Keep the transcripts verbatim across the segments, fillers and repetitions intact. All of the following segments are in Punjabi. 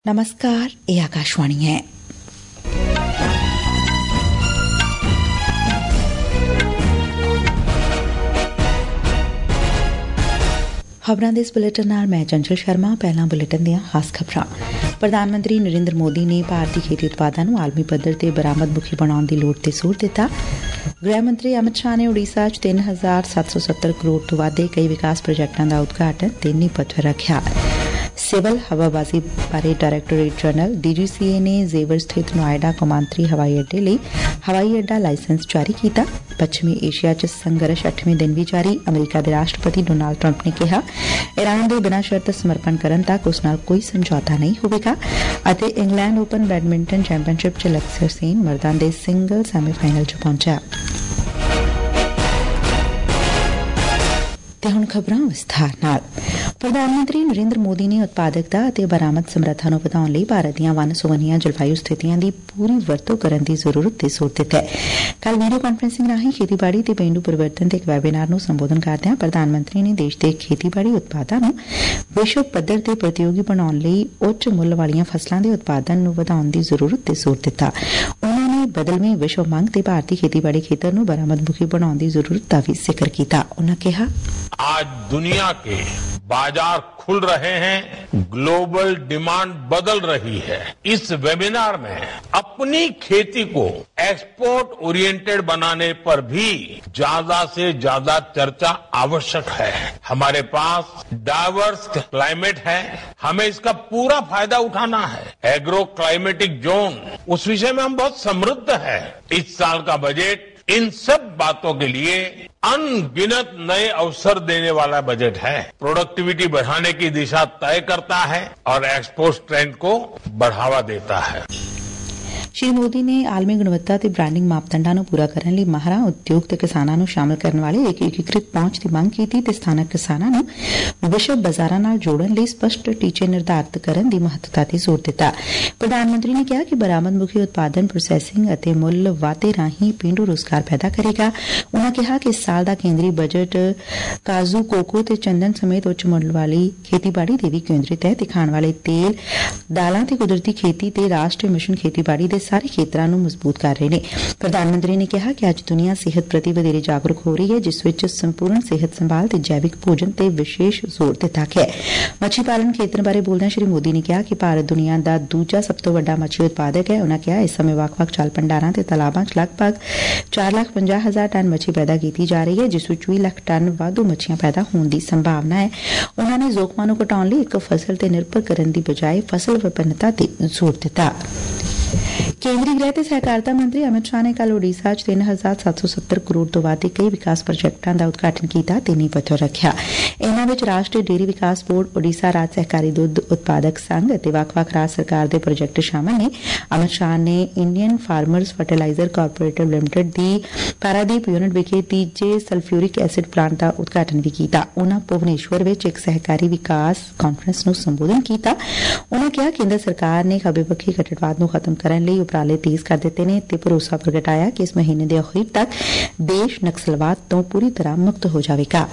नमस्कार, ये आकाशवाणी है। खबरां दे इस बुलेटिन नाल मैं चंचल शर्मा। पहला बुलेटिन दियां खास खबरां। प्रधान मंत्री नरेंद्र मोदी ने भारतीय खेती उत्पादां नूं आलमी पद्धर ते बरामद मुखी बनाउण दी लोड़ ते जोर दित्ता। गृह मंत्री अमित शाह ने उड़ीसा च तीन हजार सत्त सौ सत्तर करोड़ तो वध दे कई विकास प्रोजैक्टां दा उद्घाटन ते नींह पत्थर रखिया। सिविल हवाबाजी बारे डायरैक्टोरेट general D G C A ने जेवर स्थित नोएडा कौमांतरी हवाई अड्डे लई हवाई अड्डा लाइसेंस जारी किया। पश्चिमी एशिया च संघर्ष अठवें दिन भी जारी। अमरीका के राष्ट्रपति डोनाल्ड ट्रंप ने कहा ईरान के बिना शर्त समर्पण करन तक उस नाल कोई समझौता नहीं होगा। इंग्लैंड ओपन बैडमिंटन चैंपीयनशिप च लक्ष्य सेन मर्दां दे सिंगल सैमीफाइनल च पहुंचा। ते हुण खबरां विस्तार नाल। प्रधानमंत्री नरेंद्र मोदी ने उत्पादकता ਅਤੇ ਬਰਾਮਦ ਸਮਰੱਥਾ ਨੂੰ ਵਧਾਉਣ ਲਈ ਭਾਰਤ ਦੀਆਂ ਵੰਨ ਸੁਵੰਨੀਆਂ ਜਲਵਾਯੂ ਸਥਿਤੀਆਂ ਦੀ ਪੂਰੀ ਵਰਤੋਂ ਕਰਨ ਦੀ ਜ਼ਰੂਰਤ ਤੇ ਜ਼ੋਰ ਦਿੱਤਾ ਹੈ। ਕੱਲ ਵੀਡੀਓ ਕਾਨਫਰੰਸਿੰਗ ਰਾਹੀਂ ਖੇਤੀਬਾੜੀ ਤੇ ਪੇਂਡੂ ਪਰਿਵਰਤਨ ਦੇ ਇੱਕ ਵੈਬੀਨਾਰ ਨੂੰ ਸੰਬੋਧਨ ਕਰਦਿਆਂ ਪ੍ਰਧਾਨ ਮੰਤਰੀ ਨੇ ਦੇਸ਼ ਦੇ ਖੇਤੀਬਾੜੀ ਉਤਪਾਦਾਂ ਨੂੰ ਵਿਸ਼ਵ ਪੱਧਰ ਤੇ ਪ੍ਰਤੀਯੋਗੀ ਬਣਾਉਣ ਲਈ ਉੱਚ ਮੁੱਲ ਵਾਲੀਆਂ ਫਸਲਾਂ ਦੇ ਉਤਪਾਦਨ ਨੂੰ ਵਧਾਉਣ ਦੀ ਜ਼ਰੂਰਤ ਤੇ ਜ਼ੋਰ ਦਿੱਤਾ। ਉਨ੍ਹਾਂ ਨੇ ਬਦਲਵੀਂ ਵਿਸ਼ਵ ਮੰਗ ਤੇ ਭਾਰਤੀ ਖੇਤੀਬਾੜੀ ਖੇਤਰ ਨੂੰ ਬਰਾਮਦ ਮੁਖੀ ਬਣਾਉਣ ਦੀ ਜ਼ਰੂਰਤ ਦਾ ਵੀ ਜ਼ਿਕਰ ਕੀਤਾ। ਉਨ੍ਹਾਂ ਕਿਹਾ आज दुनिया के बाजार खुल रहे हैं, ग्लोबल डिमांड बदल रही है। इस वेबिनार में अपनी खेती को एक्सपोर्ट ओरिएंटेड बनाने पर भी ज्यादा से ज्यादा चर्चा आवश्यक है। हमारे पास डाइवर्स क्लाइमेट है, हमें इसका पूरा फायदा उठाना है। एग्रो क्लाइमेटिक जोन, उस विषय में हम बहुत समृद्ध है। इस साल का बजट इन सब बातों के लिए अनगिनत नए अवसर देने वाला बजट है। प्रोडक्टिविटी बढ़ाने की दिशा तय करता है और एक्सपोर्ट ट्रेंड को बढ़ावा देता है। श्री मोदी ने आलमी गुणवत्ता ਤੇ ਬ੍ਰਾਂਡਿੰਗ ਮਾਪਦੰਡਾਂ ਨੂੰ ਪੂਰਾ ਕਰਨ ਲਈ ਮਾਹਰਾਂ ਉਦਯੋਗ ਤੇ ਕਿਸਾਨਾਂ ਨੂੰ ਸ਼ਾਮਲ ਕਰਨ ਵਾਲੇ ਇੱਕ ਏਕੀਕ੍ਰਿਤ ਪਹੁੰਚ ਦੀ ਮੰਗ ਕੀਤੀ ਤੇ ਸਥਾਨਕ ਕਿਸਾਨਾਂ ਨੂੰ ਵਿਸ਼ਵ ਬਾਜ਼ਾਰਾਂ ਨਾਲ ਜੋੜਨ ਲਈ ਸਪਸ਼ਟ ਟੀਚੇ ਨਿਰਧਾਰਿਤ ਕਰਨ ਦੀ ਮਹੱਤਤਾ ਤੇ ਜ਼ੋਰ ਦਿੱਤਾ। ਪ੍ਰਧਾਨ ਮੰਤਰੀ ਨੇ ਕਿਹਾ ਕਿ ਬਰਾਮਦ ਮੁਖੀ ਉਤਪਾਦਨ ਪ੍ਰੋਸੈਸਿੰਗ ਅਤੇ ਮੁੱਲ ਵਾਧੇ ਰਾਹੀਂ ਪੇਂਡੂ ਰੋਜ਼ਗਾਰ ਪੈਦਾ ਕਰੇਗਾ। ਉਨ੍ਹਾਂ ਕਿਹਾ ਕਿ ਇਸ ਸਾਲ ਦਾ ਕੇਂਦਰੀ ਬਜਟ ਕਾਜੂ, ਕੋਕੋ ਤੇ ਚੰਦਨ ਸਮੇਤ ਉੱਚ ਮੁੱਲ ਵਾਲੀ ਖੇਤੀਬਾੜੀ ਤੇ ਵੀ ਕੇਂਦਰਿਤ ਹੈ ਤੇ ਖਾਣ ਵਾਲੇ ਤੇਲ, ਦਾਲਾਂ ਤੇ ਕੁਦਰਤੀ ਖੇਤੀ ਤੇ ਰਾਸ਼ਟਰੀ ਮਿਸ਼ਨ ਖੇਤੀਬਾੜੀ ਦੇ ਸਾਰੇ ਖੇਤਰਾਂ ਨੂੰ ਮਜ਼ਬੂਤ ਕਰ ਰਹੇ ਨੇ। ਪ੍ਰਧਾਨ ਮੰਤਰੀ ਨੇ ਕਿਹਾ ਕਿ ਅੱਜ ਦੁਨੀਆ ਸਿਹਤ ਪ੍ਰਤੀ ਵਧੇਰੇ ਜਾਗਰੂਕ ਹੋ ਰਹੀ ਹੈ, ਜਿਸ ਵਿੱਚ ਸੰਪੂਰਨ ਸਿਹਤ ਸੰਭਾਲ ਤੇ ਜੈਵਿਕ ਭੋਜਨ ਤੇ ਵਿਸ਼ੇਸ਼ ਜ਼ੋਰ ਦਿੱਤਾ ਗਿਆ ਹੈ। ਮੱਛੀ ਪਾਲਣ ਖੇਤਰ ਬਾਰੇ ਬੋਲਦਿਆਂ ਸ਼੍ਰੀ ਮੋਦੀ ਨੇ ਕਿਹਾ ਕਿ ਭਾਰਤ ਦੁਨੀਆ ਦਾ ਦੂਜਾ ਸਭ ਤੋਂ ਵੱਡਾ ਮੱਛੀ ਉਤਪਾਦਕ ਹੈ। ਉਨ੍ਹਾਂ ਕਿਹਾ ਇਸ ਸਮੇਂ ਵੱਖ-ਵੱਖ ਜਲ ਭੰਡਾਰਾਂ ਤੇ ਤਲਾਬਾਂ 'ਚ ਲਗਭਗ ਚਾਰ ਲੱਖ ਪੰਜਾਹ ਹਜ਼ਾਰ ਟਨ ਮੱਛੀ ਪੈਦਾ ਕੀਤੀ ਜਾ ਰਹੀ ਹੈ, ਜਿਸ ਵਿੱਚ ਵੀਹ ਲੱਖ ਟਨ ਵਾਧੂ ਮੱਛੀਆਂ ਪੈਦਾ ਹੋਣ ਦੀ ਸੰਭਾਵਨਾ ਹੈ। ਉਨ੍ਹਾਂ ਨੇ ਜ਼ੋਖਮਾਂ ਨੂੰ ਘਟਾਉਣ ਲਈ ਇੱਕ ਫਸਲ ਤੇ ਨਿਰਭਰ ਕਰਨ ਦੀ ਬਜਾਏ ਫਸਲ ਵਿਭਿੰਨਤਾ ਤੇ ਜ਼ੋਰ ਦਿੱਤਾ। ਕੇਂਦਰੀ ਗ੍ਰਹਿ ਤੇ ਸਹਿਕਾਰਤਾ ਮੰਤਰੀ ਅਮਿਤ ਸ਼ਾਹ ਨੇ ਕੱਲ ਉੜੀਸਾ ਚ ਤਿੰਨ ਹਜ਼ਾਰ ਸੱਤ ਸੌ ਸੱਤਰ ਕਰੋੜ ਤੋਂ ਵੱਧ ਦੇ ਕਈ ਵਿਕਾਸ ਪ੍ਰੋਜੈਕਟਾਂ ਦਾ ਉਦਘਾਟਨ ਕੀਤਾ ਤੇ ਨੀਂਹ ਪੱਥਰ ਰੱਖਿਆ। ਇਨ੍ਹਾਂ ਵਿੱਚ ਰਾਸ਼ਟਰੀ ਡੇਅਰੀ ਵਿਕਾਸ ਬੋਰਡ, ਉੜੀਸਾ ਰਾਜ ਸਹਿਕਾਰੀ ਦੁੱਧ ਉਤਪਾਦਕ ਸੰਘ ਅਤੇ ਵੱਖ-ਵੱਖ ਰਾਜ ਸਰਕਾਰ ਦੇ ਪ੍ਰੋਜੈਕਟ ਸ਼ਾਮਲ ਨੇ। ਅਮਿਤ ਸ਼ਾਹ ਨੇ Indian farmers fertiliser cooperative limited ਦੀ ਪਾਰਾਦੀਪ ਯੂਨਿਟ ਵਿਖੇ ਤੀਜੇ ਸਲਫਿਊਰਿਕ ਐਸਿਡ ਪਲਾਂਟ ਦਾ ਉਦਘਾਟਨ ਵੀ ਕੀਤਾ। ਉਨ੍ਹਾਂ ਭੁਵਨੇਸ਼ਵਰ ਵਿੱਚ ਇੱਕ ਸਹਿਕਾਰੀ ਵਿਕਾਸ ਕਾਨਫਰੰਸ ਨੂੰ ਸੰਬੋਧਨ ਕੀਤਾ। ਉਨ੍ਹਾਂ ਕਿਹਾ ਕੇਂਦਰ ਸਰਕਾਰ ਨੇ ਖੱਬੇ ਪੱਖੀ ਕੱਟੜਵਾਦ ਨੂੰ ਖਤਮ ਕਰਨ ਲਈ ਉਪਰਾਲੇ ਤੇਜ਼ ਕਰ ਦਿੱਤੇ ਨੇ ਤੇ ਭਰੋਸਾ ਪ੍ਰਗਟਾਇਆ ਕਿ ਇਸ ਮਹੀਨੇ ਦੇ ਅਖੀਰ ਤੱਕ ਦੇਸ਼ ਨਕਸਲਵਾਦ ਤੋਂ पूरी तरह मुक्त हो जाएगा।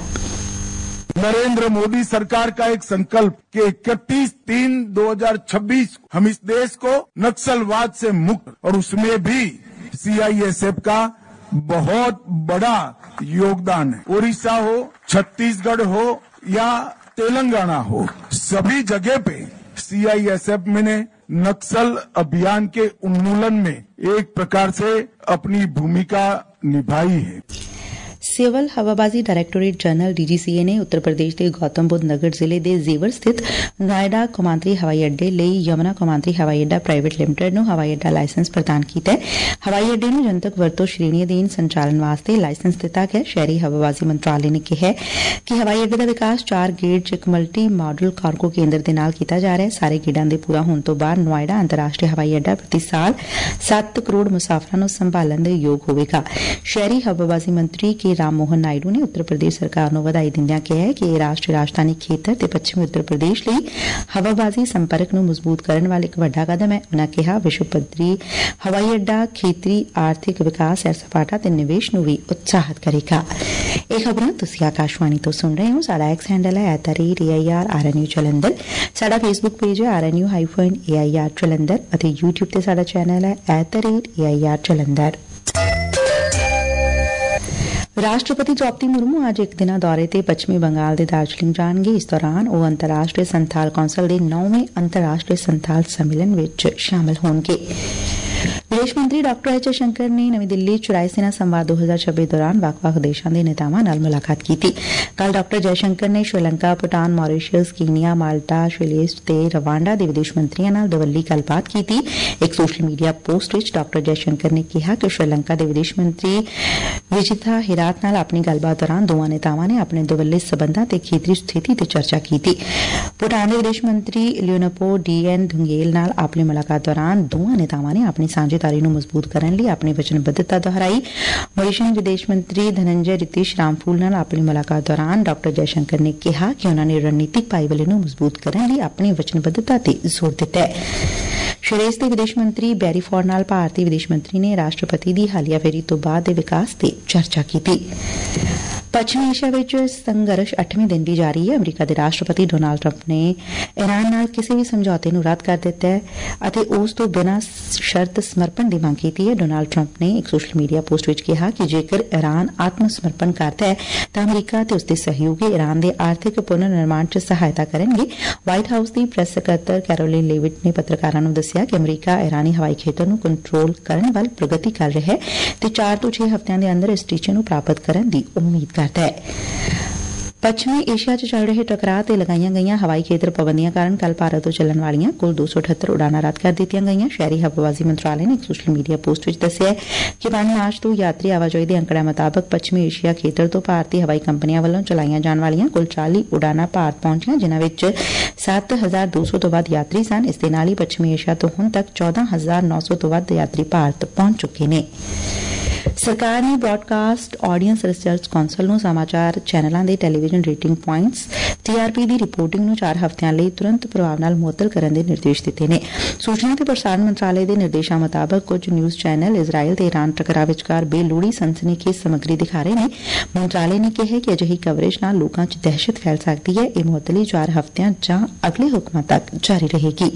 नरेंद्र मोदी सरकार का एक संकल्प कि इकतीस तीन दो हजार छब्बीस हम इस देश को नक्सलवाद से मुक्त, और उसमें भी सीआईएसएफ का बहुत बड़ा योगदान है। उड़ीसा हो, छत्तीसगढ़ हो या तेलंगाना हो, सभी जगह पे सीआईएसएफ में ने नक्सल अभियान के उन्मूलन में एक प्रकार से अपनी भूमिका निभाई है। सिविल हवाबाजी directorate general D G C A ने उत्तर प्रदेश के गौतम बुद्ध नगर जिले के जेवर स्थित नोएडा कौमांतरी हवाई अड्डे ਲਈ यमुना कौमांतरी हवाई अड्डा प्राइवेट लिमिटेड ਨੂੰ हवाई अड्डा लाइसेंस प्रदान ਕੀਤਾ ਹੈ। हवाई अड्डे ਨੂੰ ਜਨਤਕ ਵਰਤੋਂ ਸ਼੍ਰੇਣੀ ਅਧੀਨ ਸੰਚਾਲਨ ਵਾਸਤੇ ਲਾਇਸੈਂਸ ਦਿੱਤਾ ਗਿਆ। ਸ਼ਹਿਰੀ ਹਵਾਬਾਜ਼ੀ ਮੰਤਰਾਲੇ ਨੇ ਕਿਹਾ ਕਿ ਹਵਾਈ ਅੱਡੇ ਦਾ ਵਿਕਾਸ ਚਾਰ ਗੇੜ ਚ ਇੱਕ ਮਲਟੀ ਮਾਡਲ ਕਾਰਗੋ ਕੇਂਦਰ ਦੇ ਨਾਲ ਕੀਤਾ ਜਾ ਰਿਹਾ ਹੈ। ਸਾਰੇ ਗੇੜਾਂ ਦੇ ਪੂਰਾ ਹੋਣ ਤੋਂ ਬਾਅਦ ਨੋਇਡਾ ਅੰਤਰਰਾਸ਼ਟਰੀ ਹਵਾਈ ਅੱਡਾ ਪ੍ਰਤੀ ਸਾਲ ਸੱਤ ਕਰੋੜ ਮੁਸਾਫਰਾਂ ਨੂੰ ਸੰਭਾਲਣ ਦੇ ਯੋਗ ਹੋਵੇਗਾ। ਸ਼ਹਿਰੀ ਹਵਾਬਾਜ਼ੀ ਮੰਤਰੀ ਕੇ राम मोहन नायडू ने उत्तर प्रदेश सरकार ਨੂੰ ਵਧਾਈ ਦਿੰਦਿਆਂ ਕਿਹਾ ਹੈ ਕਿ ਇਹ ਰਾਸ਼ਟਰੀ ਰਾਜਧਾਨੀ ਖੇਤਰ ਤੇ ਪੱਛਮੀ ਉੱਤਰ ਪ੍ਰਦੇਸ਼ ਲਈ ਹਵਾਬਾਜ਼ੀ ਸੰਪਰਕ ਨੂੰ ਮਜ਼ਬੂਤ ਕਰਨ ਵਾਲਾ ਇੱਕ ਵੱਡਾ ਕਦਮ ਹੈ। ਉਨ੍ਹਾਂ ਕਿਹਾ ਵਿਸ਼ਵ ਪੱਧਰੀ ਹਵਾਈ ਅੱਡਾ ਖੇਤਰੀ ਆਰਥਿਕ ਵਿਕਾਸ, ਸੈਰ ਸਪਾਟਾ ਤੇ ਨਿਵੇਸ਼ ਨੂੰ ਵੀ ਉਤਸ਼ਾਹਿਤ ਕਰੇਗਾ। ਇਹ ਖਬਰਾਂ ਤੁਸੀਂ ਆਕਾਸ਼ਵਾਣੀ ਤੋਂ ਸੁਣ ਰਹੇ ਹੋ। ਸਾਡਾ ਐਕਸ ਹੈਂਡਲ ਹੈ at the rate A I R R N U Jalandhar. ਸਾਡਾ ਫੇਸਬੁੱਕ ਪੇਜ ਹੈ R N U hyphen A I R Jalandhar ਅਤੇ ਯੂਟਿਊਬ ਤੇ ਸਾਡਾ ਚੈਨਲ ਹੈ at the rate A I R Jalandhar. ਰਾਸ਼ਟਰਪਤੀ ਦ੍ਰੌਪਦੀ ਮੁਰਮੂ ਅੱਜ ਇੱਕ ਦਿਨਾਂ ਦੌਰੇ ਤੇ ਪੱਛਮੀ ਬੰਗਾਲ ਦੇ ਦਾਰਜਲਿੰਗ ਜਾਣਗੇ। ਇਸ ਦੌਰਾਨ ਉਹ ਅੰਤਰਰਾਸ਼ਟਰੀ ਸੰਥਾਲ ਕੌਂਸਲ ਦੇ ਨੌਵੇਂ ਅੰਤਰਰਾਸ਼ਟਰੀ ਸੰਥਾਲ ਸੰਮੇਲਨ ਵਿੱਚ ਸ਼ਾਮਲ ਹੋਣਗੇ। ਵਿਦੇਸ਼ ਮੰਤਰੀ ਡਾਕਟਰ ਐਚ ਸ਼ੰਕਰ ਨੇ ਨਵੀਂ ਦਿੱਲੀ ਚ ਰਾਇਸੀਨਾ ਸੰਵਾਦ ਦੋ ਹਜ਼ਾਰ ਛੱਬੀ ਦੌਰਾਨ ਵੱਖ-ਵੱਖ ਦੇਸ਼ਾਂ ਦੇ ਨੇਤਾਵਾਂ ਨਾਲ ਮੁਲਾਕਾਤ ਕੀਤੀ। ਕੱਲ੍ਹ ਡਾਕਟਰ ਜੈਸ਼ੰਕਰ ਨੇ Sri Lanka, Bhutan, Mauritius, Kenya, Malta, Seychelles ਤੇ ਰਵਾਂਡਾ ਦੇ ਵਿਦੇਸ਼ ਮੰਤਰੀਆਂ ਨਾਲ ਦੁਵੱਲੀ ਗੱਲਬਾਤ ਕੀਤੀ। ਇੱਕ ਸੋਸ਼ਲ ਮੀਡੀਆ ਪੋਸਟ ਵਿੱਚ ਡਾਕਟਰ ਜੈਸ਼ੰਕਰ ਨੇ ਕਿਹਾ ਕਿ ਸ਼੍ਰੀਲੰਕਾ ਦੇ ਵਿਦੇਸ਼ ਮੰਤਰੀ ਵਿਜਿਤਾ ਹਿਰਾਤ ਨਾਲ ਆਪਣੀ ਗੱਲਬਾਤ ਦੌਰਾਨ ਦੋਵਾਂ ਨੇਤਾਵਾਂ ਨੇ ਆਪਣੇ ਦੁਵੱਲੇ ਸਬੰਧਾਂ ਤੇ ਖੇਤਰੀ ਸਥਿਤੀ ਤੇ ਚਰਚਾ ਕੀਤੀ। ਭੂਟਾਨ ਦੇ ਵਿਦੇਸ਼ ਮੰਤਰੀ ਲਿਓਨਪੋ ਡੀ ਐਨ ਧੁੰਗੇਲ ਨਾਲ ਆਪਣੀ ਮੁਲਾਕਾਤ ਦੌਰਾਨ ਦੋਵਾਂ ਨੇਤਾਵਾਂ ਨੇ ਆਪਣੀ ਸਾਂਝੇਦਾਰੀ ਨੂੰ ਮਜ਼ਬੂਤ ਕਰਨ ਲਈ ਆਪਣੀ ਵਚਨਬੱਧਤਾ ਦੁਹਰਾਈ। ਮੌਰੀਸ਼ੀਅਸ ਵਿਦੇਸ਼ ਮੰਤਰੀ ਧਨੰਜੇ ਰਿਤੀਸ਼ ਰਾਮਫੂਲ ਨਾਲ ਆਪਣੀ ਮੁਲਾਕਾਤ ਦੌਰਾਨ ਡਾਕਟਰ ਜੈਸ਼ੰਕਰ ਨੇ ਕਿਹਾ ਕਿ ਉਨ੍ਹਾਂ ਨੇ ਰਣਨੀਤਿਕ ਭਾਈਵਾਲੀ ਨੂੰ ਮਜ਼ਬੂਤ ਕਰਨ ਲਈ ਆਪਣੀ ਵਚਨਬੱਧਤਾ ਤੇ ਜ਼ੋਰ ਦਿੱਤਾ ਹੈ। ਸ਼ਿਲੀਜ਼ ਦੇ ਵਿਦੇਸ਼ ਮੰਤਰੀ ਬੈਰੀ ਫੋਰ ਨਾਲ ਭਾਰਤੀ ਵਿਦੇਸ਼ ਮੰਤਰੀ ਨੇ ਰਾਸ਼ਟਰਪਤੀ ਦੀ ਹਾਲੀਆ ਫੇਰੀ ਤੋਂ ਬਾਅਦ ਦੇ ਵਿਕਾਸ ਤੇ ਚਰਚਾ ਕੀਤੀ। ਪੱਛਮੀ ਏਸ਼ੀਆ ਵਿੱਚ ਸੰਘਰਸ਼ ਅੱਠਵੇਂ ਦਿਨ ਵੀ ਜਾਰੀ ਹੈ। ਅਮਰੀਕਾ ਦੇ ਰਾਸ਼ਟਰਪਤੀ ਡੋਨਾਲਡ ਟਰੰਪ ਨੇ ਇਰਾਨ ਨਾਲ ਕਿਸੇ ਵੀ ਸਮਝੌਤੇ ਨੂੰ ਰੱਦ ਕਰ ਦਿੱਤਾ ਹੈ ਅਤੇ ਉਸ ਤੋਂ ਬਿਨਾਂ ਸ਼ਰਤ ਸਮਰਪਣ ਦੀ ਮੰਗ ਕੀਤੀ ਹੈ। ਡੋਨਾਲਡ ਟਰੰਪ ਨੇ ਇੱਕ ਸੋਸ਼ਲ ਮੀਡੀਆ ਪੋਸਟ ਵਿੱਚ ਕਿਹਾ ਕਿ ਜੇਕਰ ਇਰਾਨ ਆਤਮ ਸਮਰਪਣ ਕਰਦਾ ਹੈ ਤਾਂ ਅਮਰੀਕਾ ਤੇ ਉਸਦੇ ਸਹਿਯੋਗੀ ਇਰਾਨ ਦੇ ਆਰਥਿਕ ਪੁਨਰ ਨਿਰਮਾਣ ਚ ਸਹਾਇਤਾ ਕਰਨਗੇ। ਵਾਈਟ ਹਾਊਸ ਦੀ ਪ੍ਰੈਸ ਸਕੱਤਰ ਕੈਰੋਲਿਨ ਲੇਵਿਟ ਨੇ ਪੱਤਰਕਾਰਾਂ ਨੂੰ ਦੱਸਿਆ ਕਿ ਅਮਰੀਕਾ ਇਰਾਨੀ ਹਵਾਈ ਖੇਤਰ ਨੂੰ ਕੰਟਰੋਲ ਕਰਨ ਵੱਲ ਪ੍ਰਗਤੀ ਕਰ ਰਿਹਾ ਹੈ ਤੇ ਚਾਰ ਤੋਂ ਛੇ ਹਫ਼ਤਿਆਂ ਦੇ ਅੰਦਰ ਇਸ ਟੀਚੇ ਨੂੰ ਪ੍ਰਾਪਤ ਕਰਨ ਦੀ ਉਮੀਦ ਕਰਦਾ ਹੈ। ਪੱਛਮੀ ਏਸ਼ੀਆ ਚ ਚੱਲ ਰਹੇ ਟਕਰਾਅ ਤੇ ਲਗਾਈਆਂ ਗਈਆਂ ਹਵਾਈ ਖੇਤਰ ਪਾਬੰਦੀਆਂ ਕਾਰਨ ਕੱਲ੍ਹ ਭਾਰਤ ਤੋਂ ਚੱਲਣ ਵਾਲੀਆਂ ਕੁੱਲ ਦੋ ਸੌ ਅਠੱਤਰ ਉਡਾਣਾਂ ਰੱਦ ਕਰ ਦਿੱਤੀਆਂ ਗਈਆਂ। ਸ਼ਹਿਰੀ ਹਵਾਬਾਜ਼ੀ ਮੰਤਰਾਲੇ ਨੇ ਇੱਕ ਸੋਸ਼ਲ ਮੀਡੀਆ ਪੋਸਟ ਵਿੱਚ ਦੱਸਿਆ ਕਿ ਪੰਜ ਮਾਰਚ ਤੋਂ ਯਾਤਰੀ ਆਵਾਜਾਈ ਦੇ ਅੰਕੜਿਆਂ ਮੁਤਾਬਕ ਪੱਛਮੀ ਏਸ਼ੀਆ ਖੇਤਰ ਤੋਂ ਭਾਰਤੀ ਹਵਾਈ ਕੰਪਨੀਆਂ ਵੱਲੋਂ ਚਲਾਈਆਂ ਜਾਣ ਵਾਲੀਆਂ ਕੁੱਲ ਚਾਲੀ ਉਡਾਣਾਂ ਭਾਰਤ ਪਹੁੰਚੀਆਂ, ਜਿਨ੍ਹਾਂ ਵਿੱਚ ਸੱਤ ਹਜ਼ਾਰ ਦੋ ਸੌ ਤੋਂ ਵੱਧ ਯਾਤਰੀ ਸਨ। ਇਸ ਦੇ ਨਾਲ ਹੀ ਪੱਛਮੀ ਏਸ਼ੀਆ ਤੋਂ ਹੁਣ ਤੱਕ ਚੌਦਾਂ ਹਜ਼ਾਰ ਨੌ ਸੌ ਤੋਂ ਵੱਧ ਯਾਤਰੀ ਭਾਰਤ ਪਹੁੰਚ ਚੁੱਕੇ ਨੇ। ਸਰਕਾਰ ਨੇ ਬ੍ਰਾਡਕਾਸਟ ਆਡੀਅੰਸ ਰਿਸਰਚ ਕੌਂਸਲ ਨੂੰ ਸਮਾਚਾਰ ਚੈਨਲਾਂ ਦੇ television rating points T R P ਦੀ ਰਿਪੋਰਟਿੰਗ ਨੂੰ ਚਾਰ ਹਫ਼ਤਿਆਂ ਲਈ ਤੁਰੰਤ ਪ੍ਰਭਾਵ ਨਾਲ ਮੁਅੱਤਲ ਕਰਨ ਦੇ ਨਿਰਦੇਸ਼ ਦਿੱਤੇ ਨੇ। ਸੂਚਨਾ ਤੇ ਪ੍ਰਸਾਰਣ ਮੰਤਰਾਲੇ ਦੇ ਨਿਰਦੇਸ਼ਾਂ ਮੁਤਾਬਕ ਕੁਝ ਨਿਊਜ਼ ਚੈਨਲ ਇਜ਼ਰਾਈਲ ਤੇ ਈਰਾਨ ਟਕਰਾਅ ਵਿਚਕਾਰ ਬੇਲੋੜੀ ਸਨਸਨੀਖੇਜ਼ ਸਮੱਗਰੀ ਦਿਖਾ ਰਹੇ ਨੇ। ਮੰਤਰਾਲੇ ਨੇ ਕਿਹਾ ਕਿ ਅਜਿਹੀ ਕਵਰੇਜ ਨਾਲ ਲੋਕਾਂ ਚ ਦਹਿਸ਼ਤ ਫੈਲ ਸਕਦੀ ਹੈ। ਇਹ ਮੁਅੱਤਲੀ ਚਾਰ ਹਫ਼ਤਿਆਂ ਜਾਂ ਅਗਲੇ ਹੁਕਮਾਂ ਤੱਕ ਜਾਰੀ ਰਹੇਗੀ।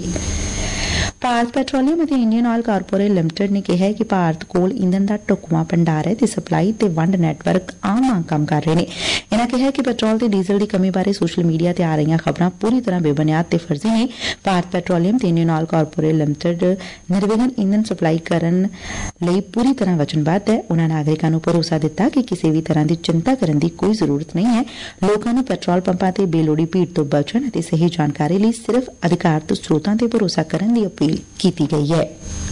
ਭਾਰਤ ਪੈਟਰੋਲੀਅਮ ਅਤੇ ਇੰਡੀਅਨ ਆਇਲ ਕਾਰਪੋਰੇਟ ਲਿਮਟਿਡ ਨੇ ਕਿਹਾ ਕਿ ਭਾਰਤ ਕੋਲ ਈਂਧਨ ਦਾ ਢੁਕਵਾਂ ਭੰਡਾਰ ਹੈ ਤੇ ਸਪਲਾਈ ਤੇ ਵੰਡ ਨੈਟਵਰਕ ਆਮ ਵਾਂਗ ਕੰਮ ਕਰ ਰਹੇ ਨੇ। ਇਨ੍ਹਾਂ ਕਿਹਾ ਕਿ ਪੈਟਰੋਲ ਤੇ ਡੀਜ਼ਲ ਦੀ ਕਮੀ ਬਾਰੇ ਸੋਸ਼ਲ ਮੀਡੀਆ ਤੇ ਆ ਰਹੀਆਂ ਖਬਰਾਂ ਪੂਰੀ ਤਰ੍ਹਾਂ ਬੇਬੁਨਿਆਦ ਤੇ ਫਰਜ਼ੀ ਨੇ। ਭਾਰਤ ਪੈਟਰੋਲੀਅਮ ਤੇ ਇੰਡੀਅਨ ਆਇਲ ਕਾਰਪੋਰੇਟ ਲਿਮਟਿਡ ਨਿਰਵਿਘਨ ਈਂਧਨ ਸਪਲਾਈ ਕਰਨ ਲਈ ਪੂਰੀ ਤਰ੍ਹਾਂ ਵਚਨਬੱਧ ਹੈ। ਉਨ੍ਹਾਂ ਨਾਗਰਿਕਾਂ ਨੂੰ ਭਰੋਸਾ ਦਿੱਤਾ ਕਿ ਕਿਸੇ ਵੀ ਤਰ੍ਹਾਂ ਦੀ ਚਿੰਤਾ ਕਰਨ ਦੀ ਕੋਈ ਜ਼ਰੂਰਤ ਨਹੀਂ ਹੈ। ਲੋਕਾਂ ਨੂੰ ਪੈਟਰੋਲ ਪੰਪਾਂ ਤੇ ਬੇਲੋੜੀ ਭੀੜ ਤੋਂ ਬਚਣ ਅਤੇ ਸਹੀ ਜਾਣਕਾਰੀ ਲਈ ਸਿਰਫ਼ ਅਧਿਕਾਰਤ ਸਰੋਤਾਂ ਤੇ ਭਰੋਸਾ ਕਰਨ ਦੀ ਅਪੀਲ ਕੀਤੀ ਗਈ ਹੈ।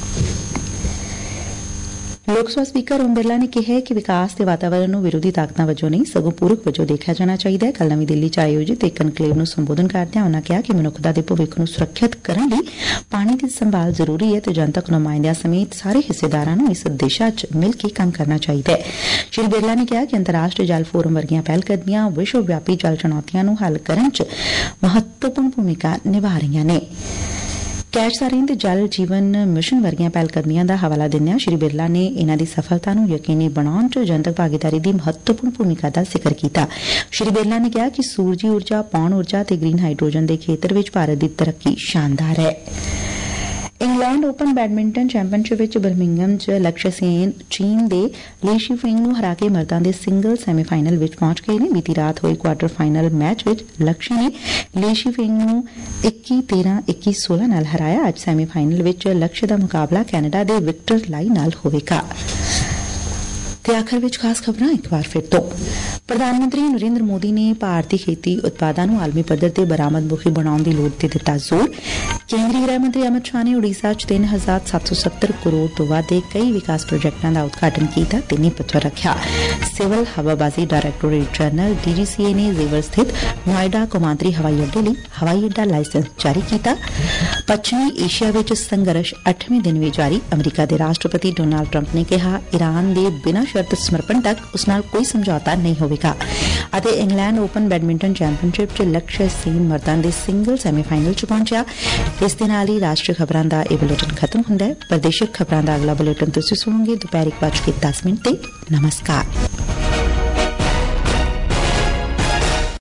ਲੋਕ ਸਭਾ ਸਪੀਕਰ ਓਮ ਬਿਰਲਾ ਨੇ ਕਿਹਾ ਕਿ ਵਿਕਾਸ ਤੇ ਵਾਤਾਵਰਣ ਨੂੰ ਵਿਰੋਧੀ ਤਾਕਤਾਂ ਵਜੋਂ ਨਹੀਂ ਸਗੋਂ ਪੂਰਕ ਵਜੋਂ ਦੇਖਿਆ ਜਾਣਾ ਚਾਹੀਦਾ ਹੈ। ਕੱਲ੍ਹ ਨਵੀਂ ਦਿੱਲੀ ਚ ਆਯੋਜਿਤ ਇੱਕ ਕਨਕਲੇਵ ਨੂੰ ਸੰਬੋਧਨ ਕਰਦਿਆਂ ਉਨ੍ਹਾਂ ਕਿਹਾ ਕਿ ਮਨੁੱਖਤਾ ਦੇ ਭਵਿੱਖ ਨੂੰ ਸੁਰੱਖਿਅਤ ਕਰਨ ਲਈ ਪਾਣੀ ਦੀ ਸੰਭਾਲ ਜ਼ਰੂਰੀ ਹੈ ਤੇ ਜਨਤਕ ਨੁਮਾਇੰਦਿਆਂ ਸਮੇਤ ਸਾਰੇ ਹਿੱਸੇਦਾਰਾਂ ਨੂੰ ਇਸ ਦਿਸ਼ਾ ਚ ਮਿਲ ਕੇ ਕੰਮ ਕਰਨਾ ਚਾਹੀਦਾ ਹੈ। ਸ਼੍ਰੀ ਬਿਰਲਾ ਨੇ ਕਿਹਾ ਕਿ ਅੰਤਰਰਾਸ਼ਟਰੀ ਜਲ ਫੋਰਮ ਵਰਗੀਆਂ ਪਹਿਲਕਦਮੀਆਂ ਵਿਸ਼ਵ ਵਿਆਪੀ ਜਲ ਚੁਣੌਤੀਆਂ ਨੂੰ ਹੱਲ ਕਰਨ ਚ ਮਹੱਤਵਪੂਰਨ ਭੂਮਿਕਾ ਨਿਭਾ ਰਹੀਆਂ ਨੇ। ਕੈਚ ਸਾਰਿੰਦ ਤੇ ਜਲ ਜੀਵਨ ਮਿਸ਼ਨ ਵਰਗੀਆਂ ਪਹਿਲਕਦਮੀਆਂ ਦਾ ਹਵਾਲਾ ਦਿੰਦਿਆਂ ਸ਼੍ਰੀ ਬਿਰਲਾ ਨੇ ਇਨ੍ਹਾਂ ਦੀ ਸਫਲਤਾ ਨੂੰ ਯਕੀਨੀ ਬਣਾਉਣ ਚ ਜਨਤਕ ਭਾਗੀਦਾਰੀ ਦੀ ਮਹੱਤਵਪੂਰਨ ਭੂਮਿਕਾ ਦਾ ਜ਼ਿਕਰ ਕੀਤਾ। ਸ਼੍ਰੀ ਬਿਰਲਾ ਨੇ ਕਿਹਾ ਕਿ ਸੂਰਜੀ ਊਰਜਾ, ਪੌਣ ਊਰਜਾ ਤੇ ਗ੍ਰੀਨ ਹਾਈਡਰੋਜਨ ਦੇ ਖੇਤਰ ਵਿੱਚ ਭਾਰਤ ਦੀ ਤਰੱਕੀ ਸ਼ਾਨਦਾਰ ਹੈ। ਇੰਗਲੈਂਡ ਓਪਨ ਬੈਡਮਿੰਟਨ ਚੈਂਪੀਅਨਸ਼ਿਪ ਵਿੱਚ ਬਰਮਿੰਘਮ ਚ ਲਕਸ਼ਯ ਸੇਨ ਚੀਨ ਦੇ ਲੀ ਸ਼ੀਫਿੰਗ ਨੂੰ ਹਰਾ ਕੇ ਮਰਦਾਂ ਦੇ ਸਿੰਗਲ ਸੈਮੀਫਾਈਨਲ ਵਿੱਚ ਪਹੁੰਚ ਗਏ ਨੇ। ਬੀਤੀ ਰਾਤ ਹੋਏ ਕੁਆਰਟਰ ਫਾਈਨਲ ਮੈਚ ਵਿੱਚ ਲਕਸ਼ਯ ਨੇ ਲੀ ਸ਼ੀਫਿੰਗ ਨੂੰ ਇੱਕੀ ਤੇਰਾਂ ਇੱਕੀ ਸੋਲਾਂ ਨਾਲ ਹਰਾਇਆ। ਅੱਜ ਸੈਮੀਫਾਈਨਲ ਵਿੱਚ ਲਕਸ਼ਯ ਦਾ ਮੁਕਾਬਲਾ ਕੈਨੇਡਾ ਦੇ ਵਿਕਟਰ लाई ਨਾਲ ਹੋਵੇਗਾ। ਤੇ ਆਖਰ ਵਿੱਚ ਖਾਸ ਖਬਰਾਂ ਇੱਕ ਵਾਰ ਫਿਰ ਤੋਂ। ਪ੍ਰਧਾਨ ਮੰਤਰੀ ਨਰਿੰਦਰ ਮੋਦੀ ਨੇ ਭਾਰਤੀ ਖੇਤੀ ਉਤਪਾਦਾਂ ਨੂੰ ਆਲਮੀ ਪੱਧਰ ਤੇ ਬਰਾਮਦਮੁਖੀ ਬਣਾਉਣ ਦੀ ਲੋੜ ਤੇ ਦਿੱਤਾ ਜ਼ੋਰ। ਕੇਂਦਰੀ ਗ੍ਰਹਿ ਮੰਤਰੀ ਅਮਿਤ ਸ਼ਾਹ ਨੇ ਉੜੀਸਾ ਚ ਤਿੰਨ ਹਜ਼ਾਰ ਸੱਤ ਸੌ ਸੱਤਰ ਕਰੋੜ ਤੋਂ ਵੱਧ ਦੇ ਕਈ ਵਿਕਾਸ ਪ੍ਰੋਜੈਕਟਾਂ ਦਾ ਉਦਘਾਟਨ ਕੀਤਾ ਤੇ ਨੀਂਹ ਪੱਥਰ ਰੱਖਿਆ। ਸਿਵਲ ਹਵਾਬਾਜ਼ੀ directorate general D G C ਏ ਨੇ ਜ਼ੇਵਰ ਸਥਿਤ ਨੋਇਡਾ ਕੌਮਾਂਤਰੀ ਹਵਾਈ ਅੱਡੇ ਲਈ ਹਵਾਈ ਅੱਡਾ ਲਾਇਸੈਂਸ ਜਾਰੀ ਕੀਤਾ। ਪੱਛਮੀ ਏਸ਼ੀਆ ਵਿੱਚ ਸੰਘਰਸ਼ ਅੱਠਵੇਂ ਦਿਨ ਵੀ ਜਾਰੀ। ਅਮਰੀਕਾ ਦੇ ਰਾਸ਼ਟਰਪਤੀ ਡੋਨਾਲਡ ਟਰੰਪ ਨੇ ਕਿਹਾ ਈਰਾਨ ਦੇ ਬਿਨਾਂ ਸ਼ਰਤ ਸਮਰਪਣ ਤੱਕ ਉਸ ਨਾਲ ਕੋਈ ਸਮਝੌਤਾ ਨਹੀਂ ਹੋਵੇਗਾ। ਅਤੇ ਇੰਗਲੈਂਡ ਓਪਨ ਬੈਡਮਿੰਟਨ ਚੈਂਪੀਅਨਸ਼ਿਪ ਚ ਲਕਸ਼ਯ ਸੇਨ ਮਰਦਾਂ ਦੇ ਸਿੰਗਲ ਸੈਮੀਫਾਈਨਲ ਚ ਪਹੁੰਚਿਆ। ਇਸ ਦੇ ਨਾਲ ਹੀ ਰਾਸ਼ਟਰੀ ਖਬਰਾਂ ਦਾ ਇਹ ਬੁਲੇਟਿਨ ਖਤਮ ਹੁੰਦਾ ਹੈ। ਪ੍ਰਦੇਸ਼ਿਕ ਖਬਰਾਂ ਦਾ ਅਗਲਾ ਬੁਲੇਟਿਨ ਤੁਸੀਂ ਸੁਣੋਗੇ ਦੁਪਹਿਰ ਇੱਕ ਵੱਜ ਕੇ ਦਸ ਮਿੰਟ ਤੇ। ਨਮਸਕਾਰ।